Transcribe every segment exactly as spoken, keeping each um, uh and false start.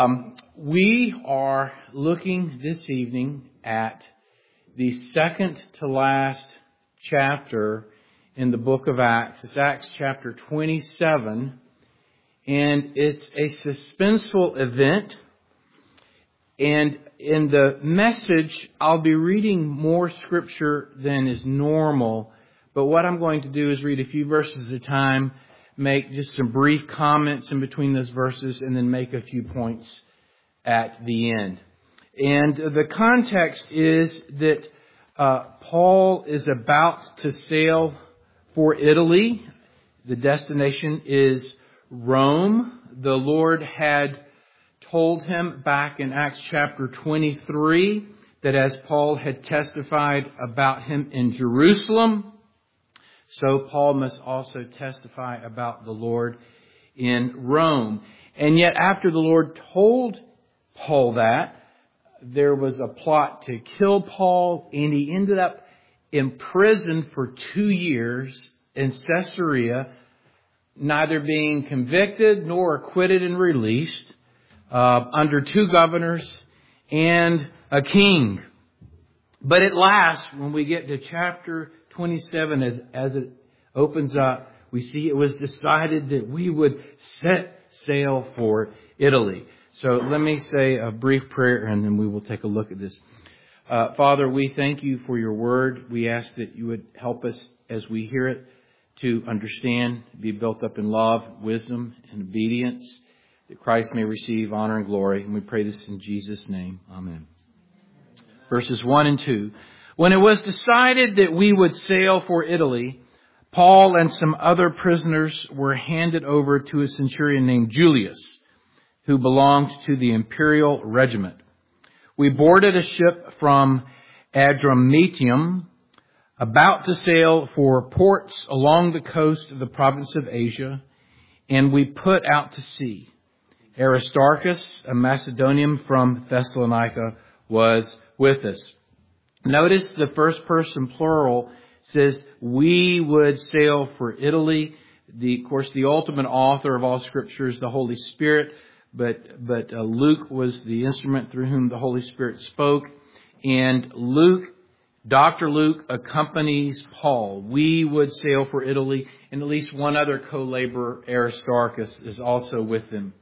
Um, we are looking this evening at the second to last chapter in the book of Acts. It's Acts chapter twenty-seven, and it's a suspenseful event. And in the message, I'll be reading more scripture than is normal. But what I'm going to do is read a few verses at a time, make just some brief comments in between those verses, and then make a few points at the end. And the context is that uh, Paul is about to sail for Italy. The destination is Rome. The Lord had told him back in Acts chapter twenty-three that as Paul had testified about him in Jerusalem, so Paul must also testify about the Lord in Rome. And yet after the Lord told Paul that, there was a plot to kill Paul, and he ended up imprisoned for two years in Caesarea, neither being convicted nor acquitted and released, uh, under two governors and a king. But at last, when we get to chapter twenty-seven, as, as it opens up, we see it was decided that we would set sail for Italy. So let me say a brief prayer, and then we will take a look at this. Uh, Father, we thank you for your word. We ask that you would help us as we hear it to understand, be built up in love, wisdom, and obedience, that Christ may receive honor and glory. And we pray this in Jesus' name. Amen. Verses one and two. When it was decided that we would sail for Italy, Paul and some other prisoners were handed over to a centurion named Julius, who belonged to the imperial regiment. We boarded a ship from Adramyttium, about to sail for ports along the coast of the province of Asia, and we put out to sea. Aristarchus, a Macedonian from Thessalonica, was with us. Notice the first person plural says we would sail for Italy. The, of course, the ultimate author of all Scripture is the Holy Spirit, but but uh, Luke was the instrument through whom the Holy Spirit spoke, and Luke, Doctor Luke, accompanies Paul. We would sail for Italy, and at least one other co-laborer, Aristarchus, is also with them.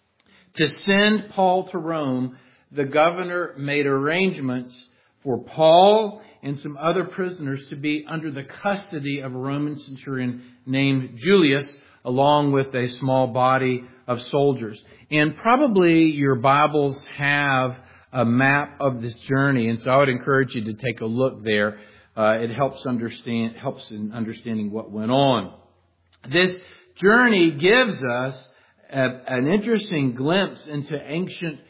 To send Paul to Rome, the governor made arrangements for Paul and some other prisoners to be under the custody of a Roman centurion named Julius, along with a small body of soldiers. And probably your Bibles have a map of this journey, and so I would encourage you to take a look there. Uh, it helps understand helps in understanding what went on. This journey gives us a, an interesting glimpse into ancient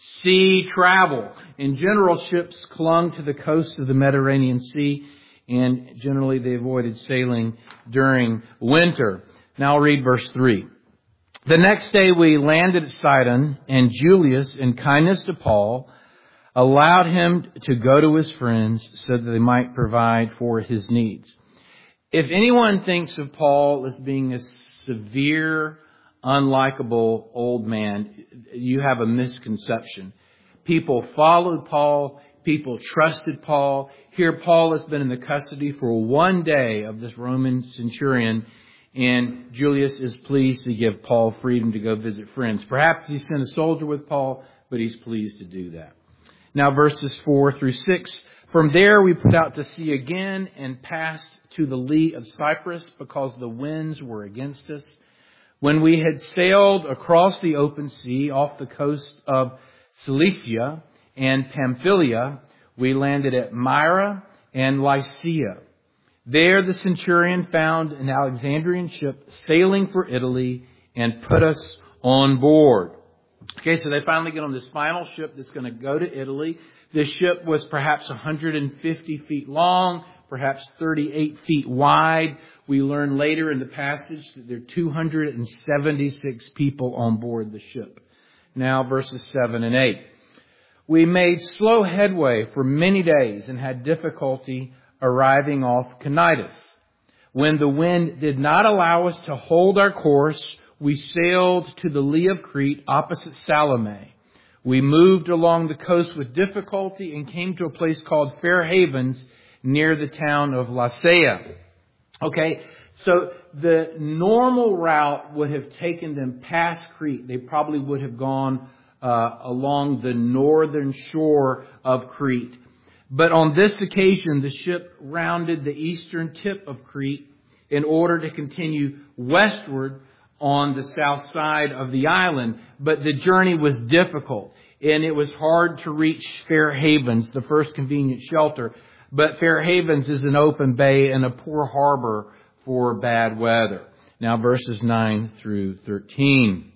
sea travel. In general, ships clung to the coast of the Mediterranean Sea, and generally they avoided sailing during winter. Now I'll read verse three. The next day we landed at Sidon, and Julius, in kindness to Paul, allowed him to go to his friends so that they might provide for his needs. If anyone thinks of Paul as being a severe, unlikable old man, you have a misconception. People followed Paul. People trusted Paul. Here Paul has been in the custody for one day of this Roman centurion, and Julius is pleased to give Paul freedom to go visit friends. Perhaps he sent a soldier with Paul, but he's pleased to do that. Now verses four through six. From there we put out to sea again and passed to the lee of Cyprus because the winds were against us. When we had sailed across the open sea off the coast of Cilicia and Pamphylia, we landed at Myra and Lycia. There the centurion found an Alexandrian ship sailing for Italy and put us on board. Okay, so they finally get on this final ship that's going to go to Italy. This ship was perhaps one hundred fifty feet long, perhaps thirty-eight feet wide. We learn later in the passage that there are two hundred seventy-six people on board the ship. Now verses seven and eight. We made slow headway for many days and had difficulty arriving off Cnidus. When the wind did not allow us to hold our course, we sailed to the lee of Crete opposite Salome. We moved along the coast with difficulty and came to a place called Fair Havens near the town of Lasea. Okay, so the normal route would have taken them past Crete. They probably would have gone uh, along the northern shore of Crete. But on this occasion, the ship rounded the eastern tip of Crete in order to continue westward on the south side of the island. But the journey was difficult, and it was hard to reach Fair Havens, the first convenient shelter. But Fair Havens is an open bay and a poor harbor for bad weather. Now verses nine through thirteen.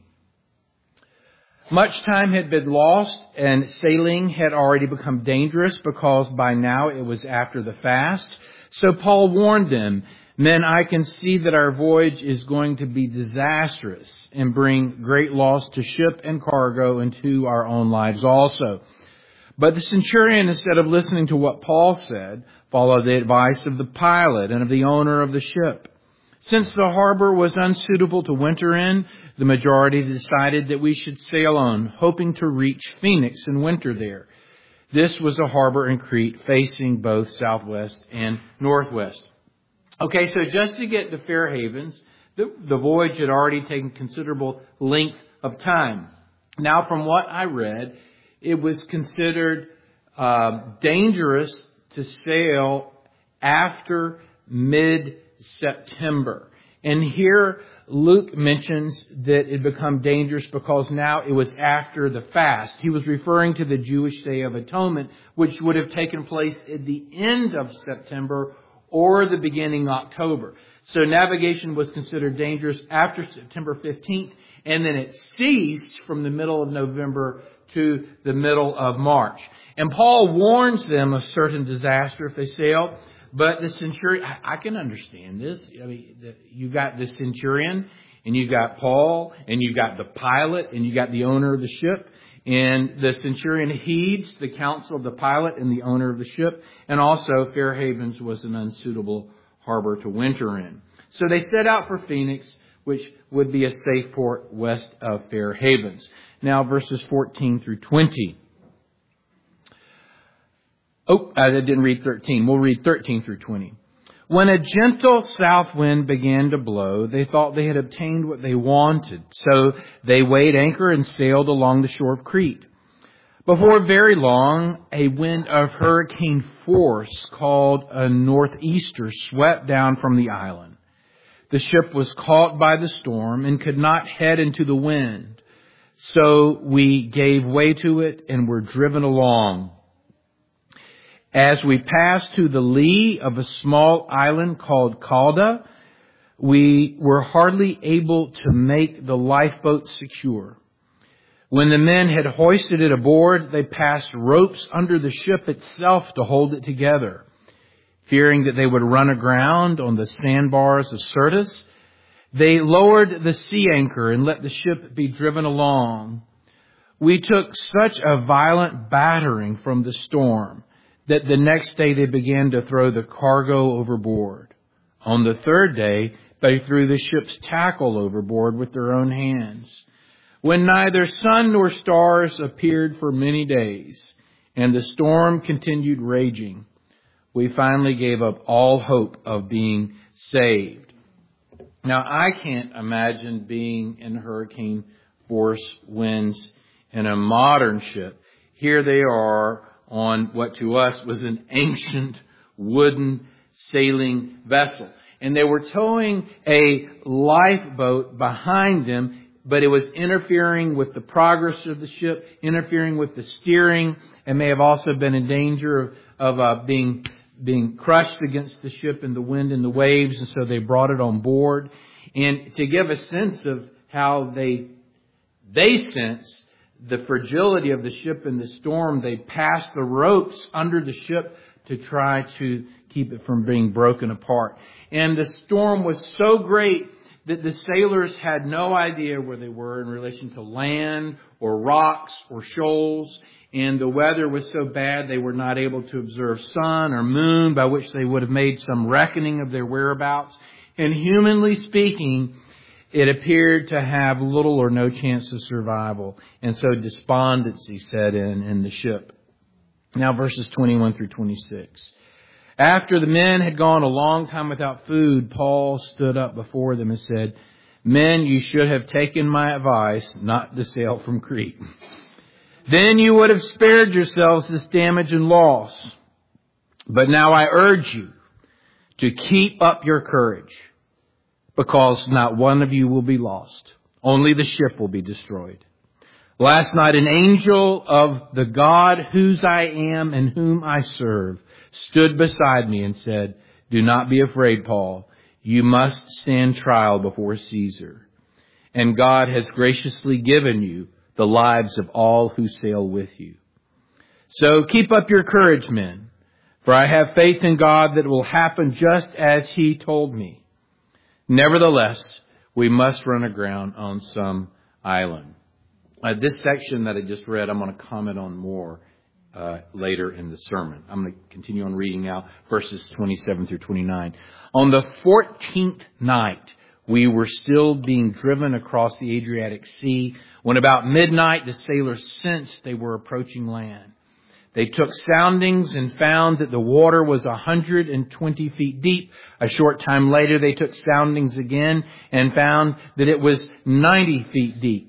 Much time had been lost, and sailing had already become dangerous because by now it was after the fast. So Paul warned them, "Men, I can see that our voyage is going to be disastrous and bring great loss to ship and cargo and to our own lives also." But the centurion, instead of listening to what Paul said, followed the advice of the pilot and of the owner of the ship. Since the harbor was unsuitable to winter in, the majority decided that we should sail on, hoping to reach Phoenix and winter there. This was a harbor in Crete facing both southwest and northwest. Okay, so just to get to Fair Havens, the, the voyage had already taken considerable length of time. Now, from what I read, it was considered uh, dangerous to sail after mid-September. And here Luke mentions that it become dangerous because now it was after the fast. He was referring to the Jewish Day of Atonement, which would have taken place at the end of September or the beginning of October. So navigation was considered dangerous after September fifteenth, and then it ceased from the middle of November to the middle of March. And Paul warns them of certain disaster if they sail. But the centurion, I can understand this. I mean, you've got the centurion, and you've got Paul, and you've got the pilot, and you've got the owner of the ship. And the centurion heeds the counsel of the pilot and the owner of the ship. And also, Fair Havens was an unsuitable harbor to winter in. So they set out for Phoenix, which would be a safe port west of Fair Havens. Now, verses fourteen through twenty. Oh, I didn't read thirteen. We'll read thirteen through twenty. When a gentle south wind began to blow, they thought they had obtained what they wanted. So they weighed anchor and sailed along the shore of Crete. Before very long, a wind of hurricane force called a northeaster swept down from the island. The ship was caught by the storm and could not head into the wind. So we gave way to it and were driven along. As we passed to the lee of a small island called Calda, we were hardly able to make the lifeboat secure. When the men had hoisted it aboard, they passed ropes under the ship itself to hold it together. Fearing that they would run aground on the sandbars of Syrtis, they lowered the sea anchor and let the ship be driven along. We took such a violent battering from the storm that the next day they began to throw the cargo overboard. On the third day, they threw the ship's tackle overboard with their own hands. When neither sun nor stars appeared for many days, and the storm continued raging, we finally gave up all hope of being saved. Now, I can't imagine being in hurricane force winds in a modern ship. Here they are on what to us was an ancient wooden sailing vessel. And they were towing a lifeboat behind them, but it was interfering with the progress of the ship, interfering with the steering, and may have also been in danger of, of uh, being being crushed against the ship in the wind and the waves, and so they brought it on board. And to give a sense of how they they sense the fragility of the ship in the storm, they passed the ropes under the ship to try to keep it from being broken apart. And the storm was so great that the sailors had no idea where they were in relation to land or rocks or shoals. And the weather was so bad they were not able to observe sun or moon, by which they would have made some reckoning of their whereabouts. And humanly speaking, it appeared to have little or no chance of survival. And so despondency set in in the ship. Now verses twenty-one through twenty-six. After the men had gone a long time without food, Paul stood up before them and said, "Men, you should have taken my advice not to sail from Crete. Then you would have spared yourselves this damage and loss. But now I urge you to keep up your courage, because not one of you will be lost. Only the ship will be destroyed. Last night an angel of the God whose I am and whom I serve stood beside me and said, 'Do not be afraid, Paul. You must stand trial before Caesar. And God has graciously given you the lives of all who sail with you. So keep up your courage, men, for I have faith in God that it will happen just as He told me. Nevertheless, we must run aground on some island.'" Uh, this section that I just read, I'm going to comment on more uh, later in the sermon. I'm going to continue on reading now verses twenty-seven through twenty-nine. On the fourteenth night, we were still being driven across the Adriatic Sea when about midnight the sailors sensed they were approaching land. They took soundings and found that the water was one hundred twenty feet deep. A short time later, they took soundings again and found that it was ninety feet deep.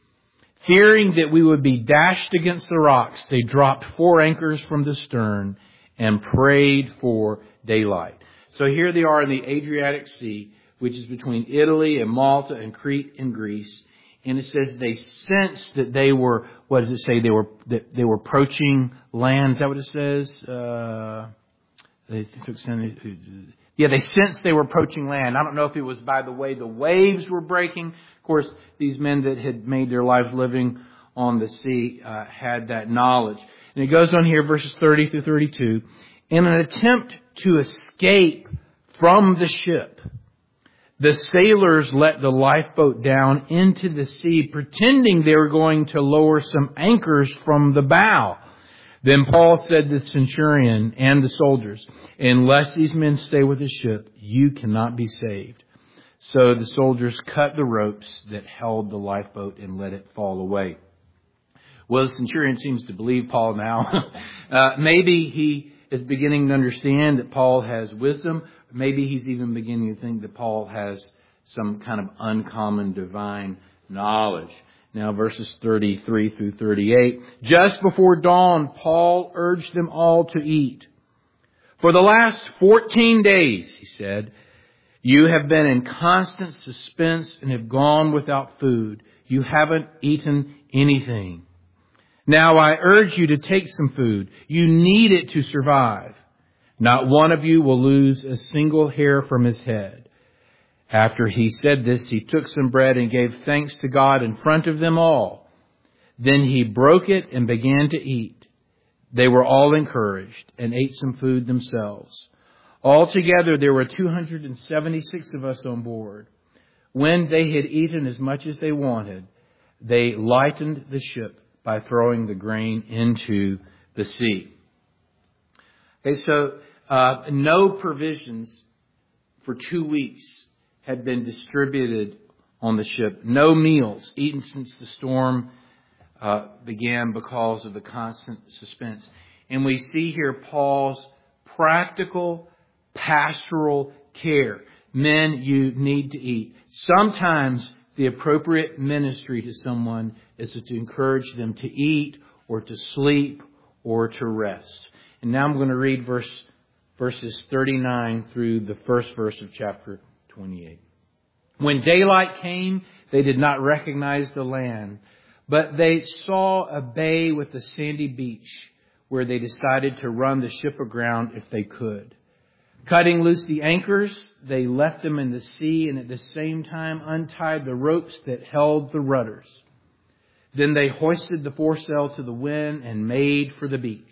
Fearing that we would be dashed against the rocks, they dropped four anchors from the stern and prayed for daylight. So here they are in the Adriatic Sea, which is between Italy and Malta and Crete and Greece. And it says they sensed that they were, what does it say? They were, that they were approaching land. Is that what it says? Uh, they took yeah, they sensed they were approaching land. I don't know if it was by the way the waves were breaking. Of course, these men that had made their lives living on the sea uh, had that knowledge. And it goes on here, verses thirty through thirty-two. In an attempt to escape from the ship, the sailors let the lifeboat down into the sea, pretending they were going to lower some anchors from the bow. Then Paul said to the centurion and the soldiers, "Unless these men stay with the ship, you cannot be saved." So the soldiers cut the ropes that held the lifeboat and let it fall away. Well, the centurion seems to believe Paul now. uh, maybe he is beginning to understand that Paul has wisdom. Maybe he's even beginning to think that Paul has some kind of uncommon divine knowledge. Now, verses thirty-three through thirty-eight. Just before dawn, Paul urged them all to eat. "For the last fourteen days, he said, you have been in constant suspense and have gone without food. You haven't eaten anything. Now I urge you to take some food. You need it to survive. Not one of you will lose a single hair from his head." After he said this, he took some bread and gave thanks to God in front of them all. Then he broke it and began to eat. They were all encouraged and ate some food themselves. Altogether, there were two hundred seventy-six of us on board. When they had eaten as much as they wanted, they lightened the ship by throwing the grain into the sea. Okay, so uh, no provisions for two weeks had been distributed on the ship. No meals eaten since the storm uh, began because of the constant suspense. And we see here Paul's practical pastoral care. Men, you need to eat. Sometimes the appropriate ministry to someone is to encourage them to eat or to sleep or to rest. And now I'm going to read verse, verses thirty-nine through the first verse of chapter twenty-eight. "When daylight came, they did not recognize the land, but they saw a bay with a sandy beach where they decided to run the ship aground if they could. Cutting loose the anchors, they left them in the sea and at the same time untied the ropes that held the rudders. Then they hoisted the foresail to the wind and made for the beach.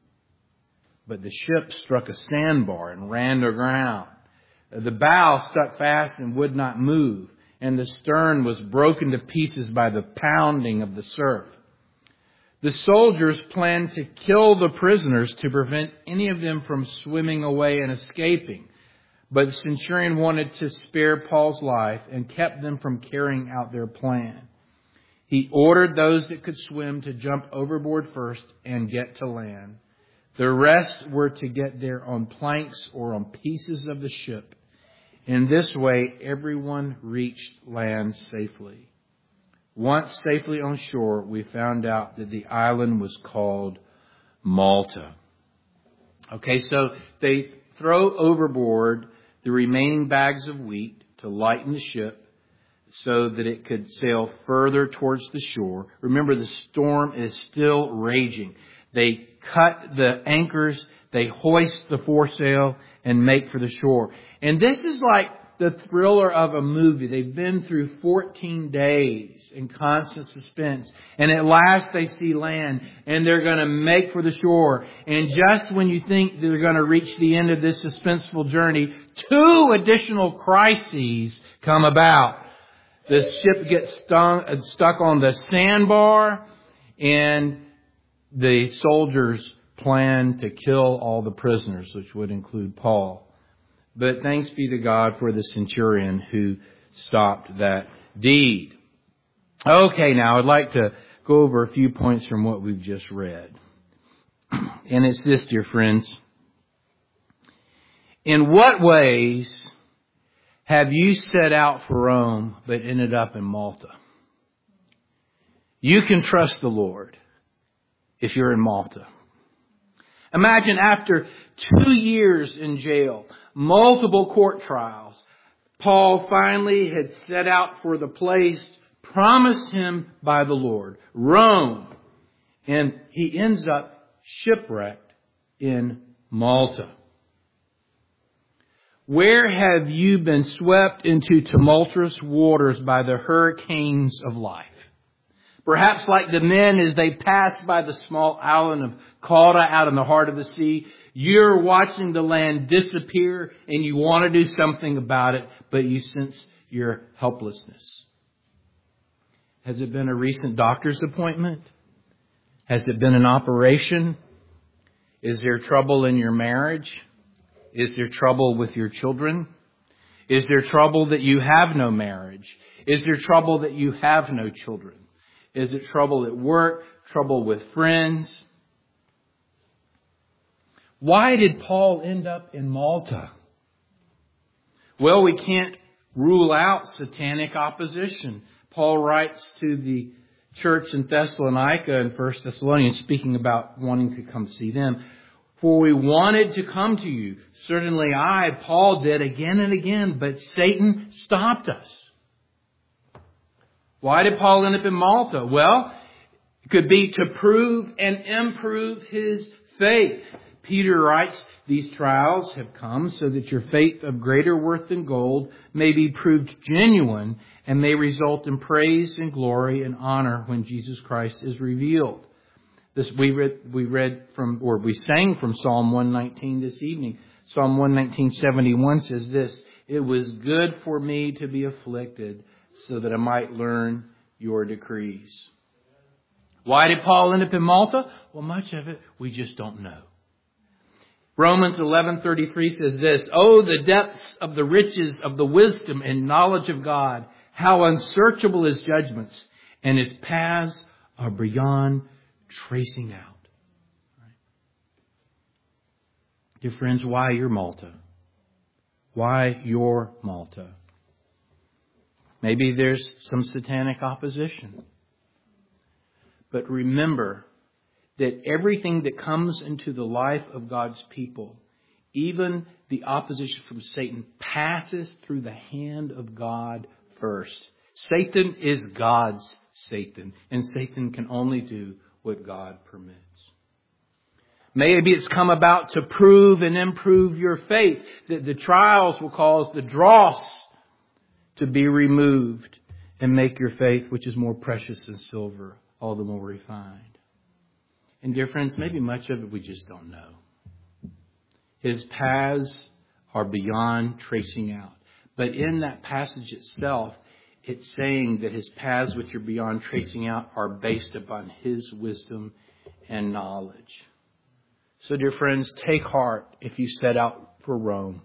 But the ship struck a sandbar and ran aground. The bow stuck fast and would not move, and the stern was broken to pieces by the pounding of the surf. The soldiers planned to kill the prisoners to prevent any of them from swimming away and escaping. But the centurion wanted to spare Paul's life and kept them from carrying out their plan. He ordered those that could swim to jump overboard first and get to land. The rest were to get there on planks or on pieces of the ship. In this way, everyone reached land safely. Once safely on shore, we found out that the island was called Malta. Okay, so they throw overboard the remaining bags of wheat to lighten the ship so that it could sail further towards the shore. Remember, the storm is still raging. They cut the anchors, they hoist the foresail, and make for the shore. And this is like the thriller of a movie. They've been through fourteen days in constant suspense. And at last they see land, and they're going to make for the shore. And just when you think they're going to reach the end of this suspenseful journey, two additional crises come about. The ship gets stung, stuck on the sandbar, and the soldiers plan to kill all the prisoners, which would include Paul. But thanks be to God for the centurion who stopped that deed. Okay, now I'd like to go over a few points from what we've just read. And it's this, dear friends. In what ways have you set out for Rome but ended up in Malta? You can trust the Lord if you're in Malta. Imagine after two years in jail, multiple court trials, Paul finally had set out for the place promised him by the Lord, Rome. And he ends up shipwrecked in Malta. Where have you been swept into tumultuous waters by the hurricanes of life? Perhaps like the men as they pass by the small island of Cauda out in the heart of the sea, you're watching the land disappear and you want to do something about it, but you sense your helplessness. Has it been a recent doctor's appointment? Has it been an operation? Is there trouble in your marriage? Is there trouble with your children? Is there trouble that you have no marriage? Is there trouble that you have no children? Is it trouble at work? Trouble with friends? Why did Paul end up in Malta? Well, we can't rule out satanic opposition. Paul writes to the church in Thessalonica in First Thessalonians, speaking about wanting to come see them. For we wanted to come to you. Certainly I, Paul, did again and again, but Satan stopped us. Why did Paul end up in Malta? Well, it could be to prove and improve his faith. Peter writes, these trials have come so that your faith of greater worth than gold may be proved genuine and may result in praise and glory and honor when Jesus Christ is revealed. This we read, we read from, or we sang from Psalm one nineteen this evening. Psalm one nineteen seventy-one says this, it was good for me to be afflicted so that I might learn your decrees. Why did Paul end up in Malta? Well, much of it we just don't know. Romans eleven thirty-three says this, oh, the depths of the riches of the wisdom and knowledge of God, how unsearchable his judgments, and his paths are beyond tracing out. Right? Dear friends, why your Malta? Why your Malta? Maybe there's some satanic opposition. But remember that everything that comes into the life of God's people, even the opposition from Satan, passes through the hand of God first. Satan is God's Satan, and Satan can only do what God permits. Maybe it's come about to prove and improve your faith, that the trials will cause the dross to be removed and make your faith, which is more precious than silver, all the more refined. And dear friends, maybe much of it we just don't know. His paths are beyond tracing out. But in that passage itself, it's saying that his paths, which are beyond tracing out, are based upon his wisdom and knowledge. So dear friends, take heart if you set out for Rome.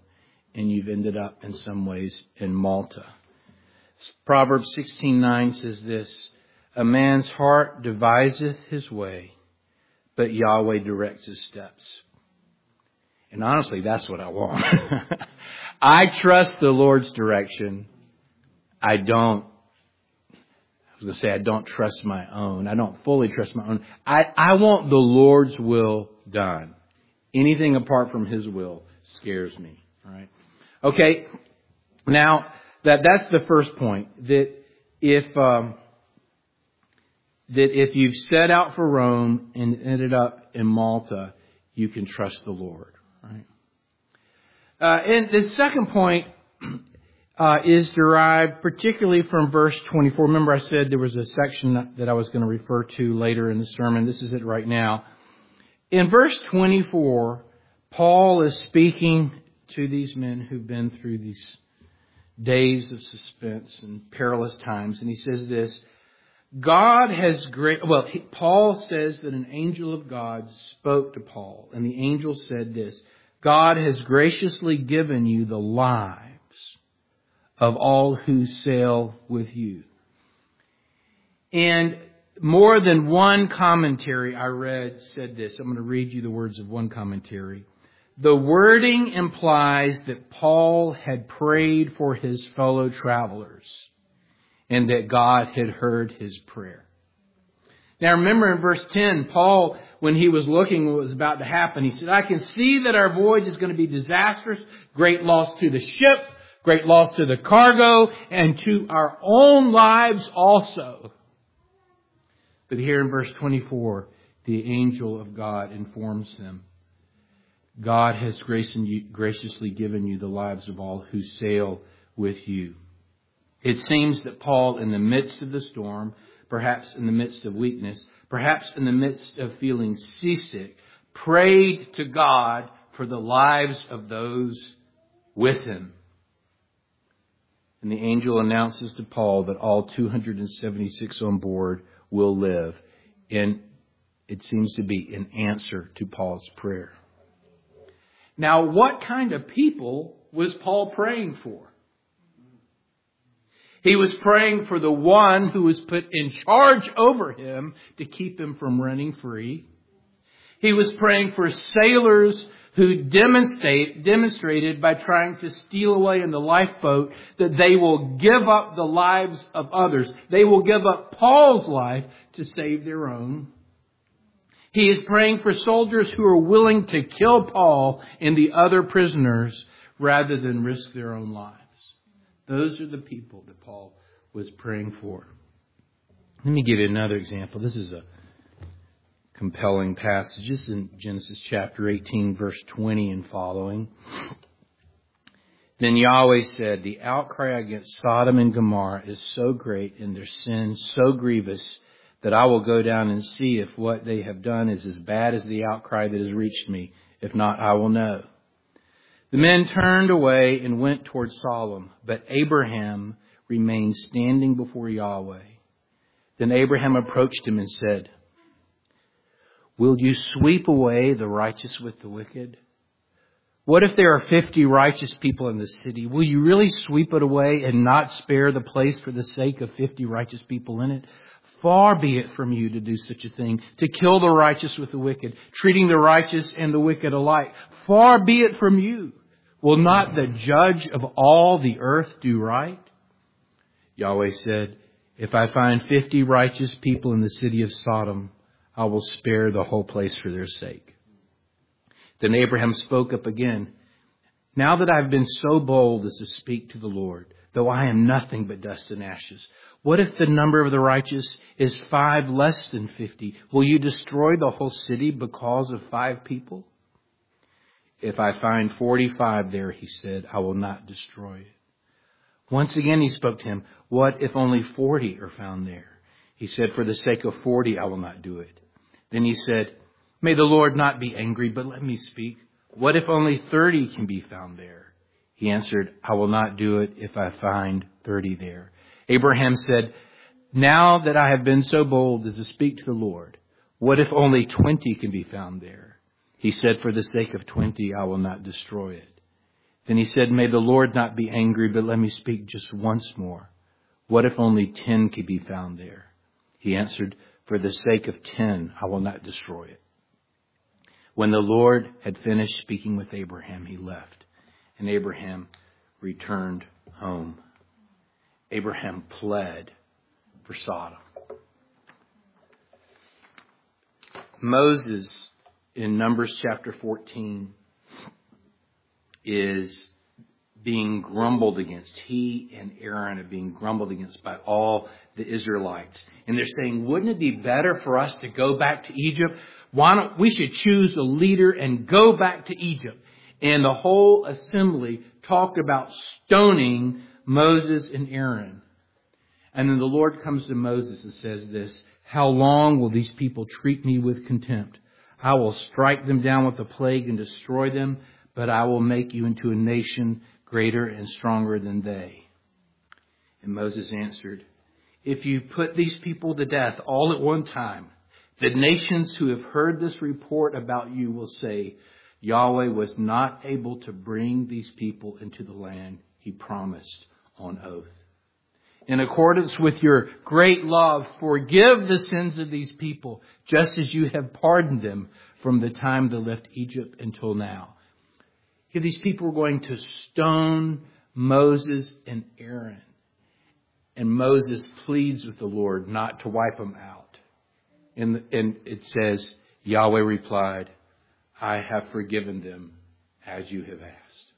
and you've ended up in some ways in Malta. Proverbs sixteen nine says this, a man's heart deviseth his way, but Yahweh directs his steps. And honestly, that's what I want. I trust the Lord's direction. I don't, I was going to say I don't trust my own. I don't fully trust my own. I, I want the Lord's will done. Anything apart from His will scares me. All right. Okay. Now, that that's the first point. That if um, that if you've set out for Rome and ended up in Malta, you can trust the Lord. Right. Uh, and the second point uh, is derived particularly from verse twenty-four. Remember, I said there was a section that I was going to refer to later in the sermon. This is it right now. In verse twenty-four, Paul is speaking to these men who've been through these days of suspense and perilous times. And he says this, God has great, well, he, Paul says that an angel of God spoke to Paul. And the angel said this, God has graciously given you the lives of all who sail with you. And more than one commentary I read said this. I'm going to read you the words of one commentary. The wording implies that Paul had prayed for his fellow travelers and that God had heard his prayer. Now remember in verse ten, Paul, when he was looking what was about to happen, he said, I can see that our voyage is going to be disastrous, great loss to the ship, great loss to the cargo, and to our own lives also. But here in verse twenty-four, the angel of God informs them, God has graciously given you the lives of all who sail with you. It seems that Paul, in the midst of the storm, perhaps in the midst of weakness, perhaps in the midst of feeling seasick, prayed to God for the lives of those with him. And the angel announces to Paul that all two hundred seventy-six on board will live. And it seems to be an answer to Paul's prayer. Now, what kind of people was Paul praying for? He was praying for the one who was put in charge over him to keep him from running free. He was praying for sailors who demonstrate, demonstrated by trying to steal away in the lifeboat that they will give up the lives of others. They will give up Paul's life to save their own. He is praying for soldiers who are willing to kill Paul and the other prisoners rather than risk their own lives. Those are the people that Paul was praying for. Let me give you another example. This is a compelling passage. This is in Genesis chapter eighteen, verse twenty and following. Then Yahweh said, the outcry against Sodom and Gomorrah is so great and their sin so grievous that I will go down and see if what they have done is as bad as the outcry that has reached me. If not, I will know. The men turned away and went toward Sodom, but Abraham remained standing before Yahweh. Then Abraham approached him and said, will you sweep away the righteous with the wicked? What if there are fifty righteous people in the city? Will you really sweep it away and not spare the place for the sake of fifty righteous people in it? Far be it from you to do such a thing, to kill the righteous with the wicked, treating the righteous and the wicked alike. Far be it from you. Will not the judge of all the earth do right? Yahweh said, if I find fifty righteous people in the city of Sodom, I will spare the whole place for their sake. Then Abraham spoke up again. Now that I've been so bold as to speak to the Lord, though I am nothing but dust and ashes, what if the number of the righteous is five less than fifty? Will you destroy the whole city because of five people? If I find forty-five there, he said, I will not destroy it. Once again he spoke to him. What if only forty are found there? He said, for the sake of forty, I will not do it. Then he said, may the Lord not be angry, but let me speak. What if only thirty can be found there? He answered, I will not do it if I find thirty there. Abraham said, now that I have been so bold as to speak to the Lord, what if only twenty can be found there? He said, for the sake of twenty, I will not destroy it. Then he said, may the Lord not be angry, but let me speak just once more. What if only ten could be found there? He answered, for the sake of ten, I will not destroy it. When the Lord had finished speaking with Abraham, he left, and Abraham returned home. Abraham pled for Sodom. Moses, in Numbers chapter fourteen, is being grumbled against. He and Aaron are being grumbled against by all the Israelites. And they're saying, wouldn't it be better for us to go back to Egypt? Why don't we should choose a leader and go back to Egypt? And the whole assembly talked about stoning Moses and Aaron. And then the Lord comes to Moses and says this, how long will these people treat me with contempt? I will strike them down with a plague and destroy them, but I will make you into a nation greater and stronger than they. And Moses answered, if you put these people to death all at one time, the nations who have heard this report about you will say, Yahweh was not able to bring these people into the land he promised on oath. In accordance with your great love, forgive the sins of these people, just as you have pardoned them from the time they left Egypt until now. Here, these people were going to stone Moses and Aaron. And Moses pleads with the Lord not to wipe them out. And, and it says, Yahweh replied, I have forgiven them as you have asked.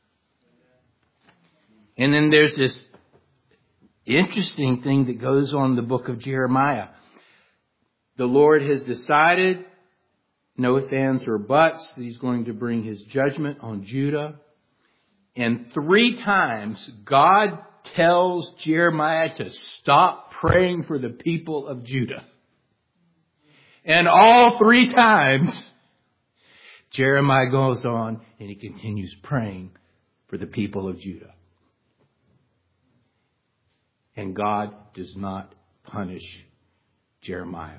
And then there's this interesting thing that goes on in the book of Jeremiah. The Lord has decided, no ifs, ands, or buts, that he's going to bring his judgment on Judah. And three times God tells Jeremiah to stop praying for the people of Judah. And all three times, Jeremiah goes on and he continues praying for the people of Judah. And God does not punish Jeremiah.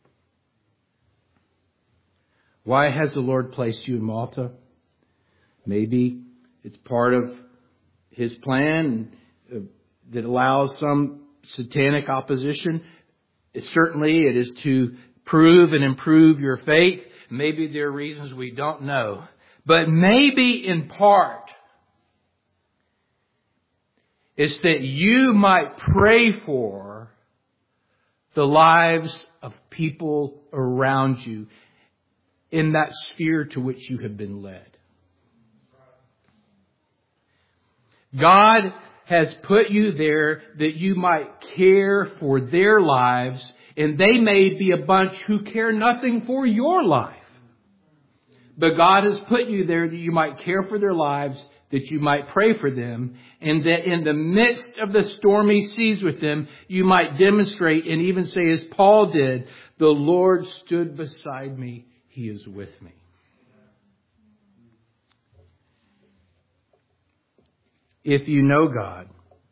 Why has the Lord placed you in Malta? Maybe it's part of his plan that allows some satanic opposition. It, certainly it is to prove and improve your faith. Maybe there are reasons we don't know. But maybe in part, it's that you might pray for the lives of people around you in that sphere to which you have been led. God has put you there that you might care for their lives, and they may be a bunch who care nothing for your life. But God has put you there that you might care for their lives, that you might pray for them, and that in the midst of the stormy seas with them, you might demonstrate and even say, as Paul did, the Lord stood beside me. He is with me. If you know God,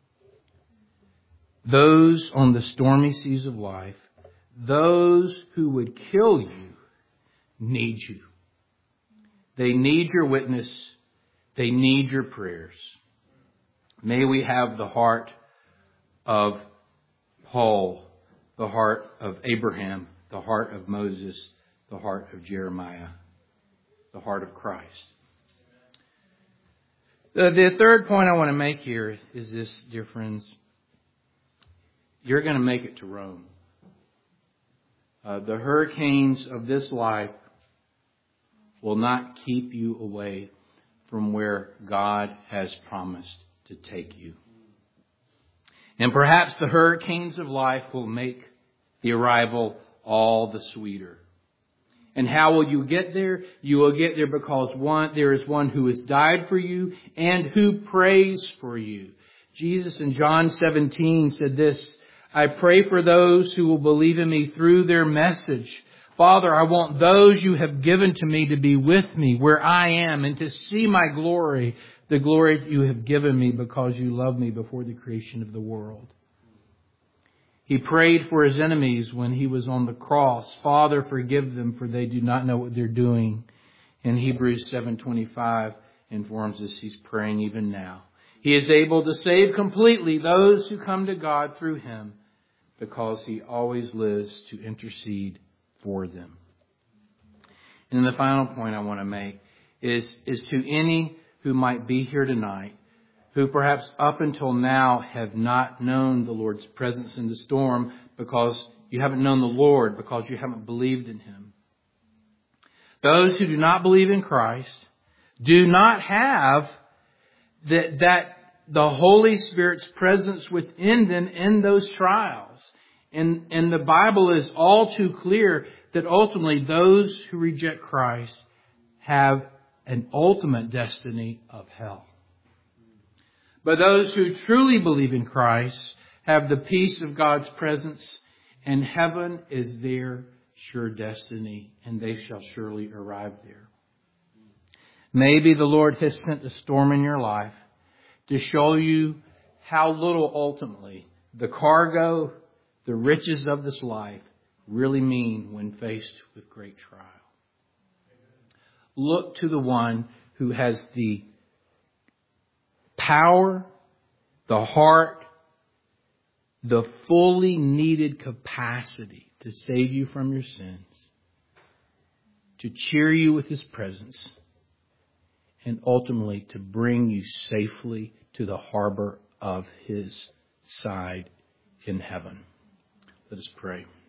those on the stormy seas of life, those who would kill you, need you. They need your witness. They need your prayers. May we have the heart of Paul, the heart of Abraham, the heart of Moses, the heart of Jeremiah, the heart of Christ. The, the third point I want to make here is this, dear friends. You're going to make it to Rome. Uh, the hurricanes of this life will not keep you away from where God has promised to take you. And perhaps the hurricanes of life will make the arrival all the sweeter. And how will you get there? You will get there because one, there is one who has died for you and who prays for you. Jesus in John seventeen said this, I pray for those who will believe in me through their message. Father, I want those you have given to me to be with me where I am and to see my glory, the glory you have given me because you loved me before the creation of the world. He prayed for his enemies when he was on the cross. Father, forgive them, for they do not know what they're doing. In Hebrews seven twenty-five, informs us he's praying even now. He is able to save completely those who come to God through him because he always lives to intercede for them. And the final point I want to make is, is to any who might be here tonight, who perhaps up until now have not known the Lord's presence in the storm because you haven't known the Lord, because you haven't believed in him. Those who do not believe in Christ do not have that, that the Holy Spirit's presence within them in those trials. And, and the Bible is all too clear that ultimately those who reject Christ have an ultimate destiny of hell. But those who truly believe in Christ have the peace of God's presence, and heaven is their sure destiny, and they shall surely arrive there. Maybe the Lord has sent a storm in your life to show you how little ultimately the cargo, the riches of this life really mean when faced with great trial. Look to the one who has the power, the heart, the fully needed capacity to save you from your sins, to cheer you with his presence, and ultimately to bring you safely to the harbor of his side in heaven. Let us pray.